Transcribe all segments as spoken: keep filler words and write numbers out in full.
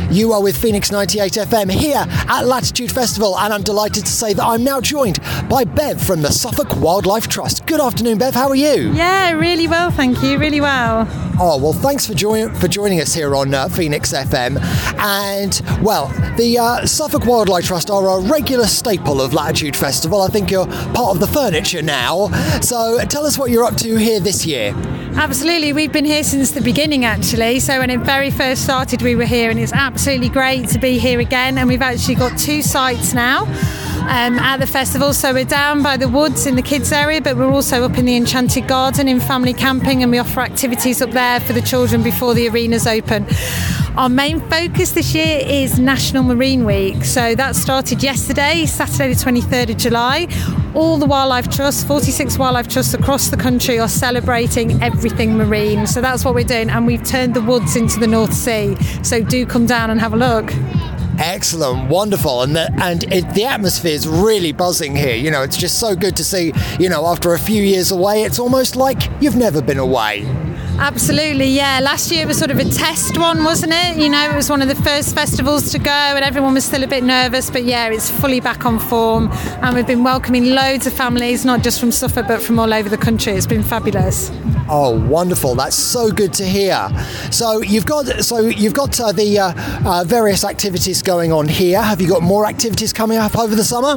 You are with Phoenix ninety-eight F M here at Latitude Festival, and I'm delighted to say that I'm now joined by Bev from the Suffolk Wildlife Trust. Good afternoon, Bev. How are you? Yeah, really well, thank you. Really well. Oh, well, thanks for, join- for joining us here on uh, Phoenix F M. And, well, the uh, Suffolk Wildlife Trust are a regular staple of Latitude Festival. I think you're part of the furniture now. So tell us what you're up to here this year. Absolutely. We've been here since the beginning, actually. So when it very first started, we were here, and it's absolutely great to be here again. And we've actually got two sites now um, at the festival. So we're down by the woods in the kids area, but we're also up in the Enchanted Garden in family camping, and we offer activities up there for the children before the arenas open. Our main focus this year is National Marine Week. So that started yesterday, Saturday the twenty-third of July. All the wildlife trusts, forty-six wildlife trusts across the country, are celebrating everything marine. So that's what we're doing, and we've turned the woods into the North Sea. So do come down and have a look. Excellent, wonderful, and the, and it, the atmosphere is really buzzing here. You know, it's just so good to see, you know, after a few years away, it's almost like you've never been away. Absolutely, yeah. Last year was sort of a test one, wasn't it? You know, it was one of the first festivals to go, and everyone was still a bit nervous, but yeah, it's fully back on form, and we've been welcoming loads of families, not just from Suffolk, but from all over the country. It's been fabulous. Oh, wonderful! That's so good to hear. So you've got so you've got uh, the uh, uh, various activities going on here. Have you got more activities coming up over the summer?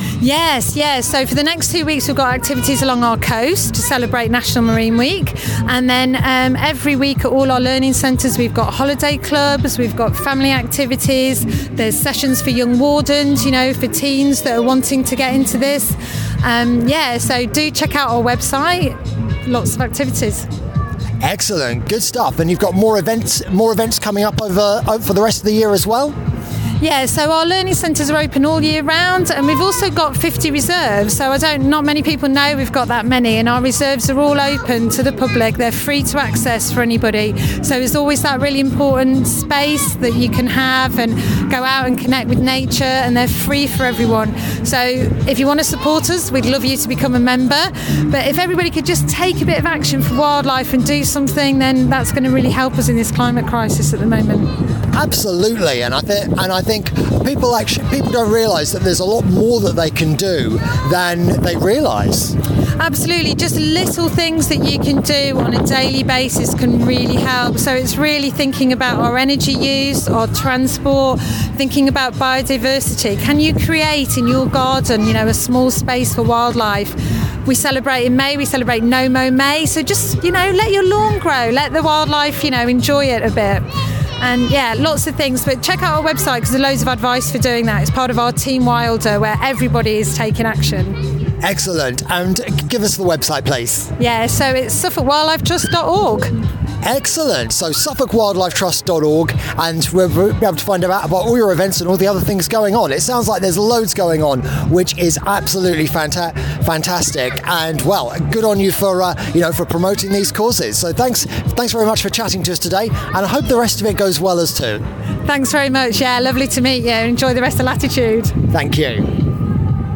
Yes, yes. So for the next two weeks, we've got activities along our coast to celebrate National Marine Week, and then um, every week at all our learning centres, we've got holiday clubs, we've got family activities. There's sessions for young wardens, you know, for teens that are wanting to get into this. Um, yeah, so do check out our website. Lots of activities. Excellent, good stuff. And you've got more events, more events coming up over, over for the rest of the year as well. Yeah, so our learning centres are open all year round, and we've also got fifty reserves. So I don't, not many people know we've got that many, and our reserves are all open to the public. They're free to access for anybody. So there's always that really important space that you can have and go out and connect with nature, and they're free for everyone. So if you want to support us, we'd love you to become a member. But if everybody could just take a bit of action for wildlife and do something, then that's going to really help us in this climate crisis at the moment. Absolutely, and I think and I think people actually people don't realise that there's a lot more that they can do than they realise. Absolutely, just little things that you can do on a daily basis can really help. So it's really thinking about our energy use, our transport, thinking about biodiversity. Can you create in your garden, you know, a small space for wildlife? We celebrate in May, we celebrate No Mow May. So just, you know, let your lawn grow, let the wildlife, you know, enjoy it a bit. And yeah, lots of things, but check out our website because there's loads of advice for doing that. It's part of our Team Wilder, where everybody is taking action. Excellent. And give us the website, please. Yeah, so it's suffolk wildlife trust dot org. Excellent. So suffolk wildlife trust dot org, and we'll be able to find out about all your events and all the other things going on. It sounds like there's loads going on, which is absolutely fanta- fantastic. And well, good on you for uh, you know for promoting these causes. So thanks, thanks very much for chatting to us today, and I hope the rest of it goes well as too. Thanks very much. Yeah, lovely to meet you. Enjoy the rest of Latitude. Thank you.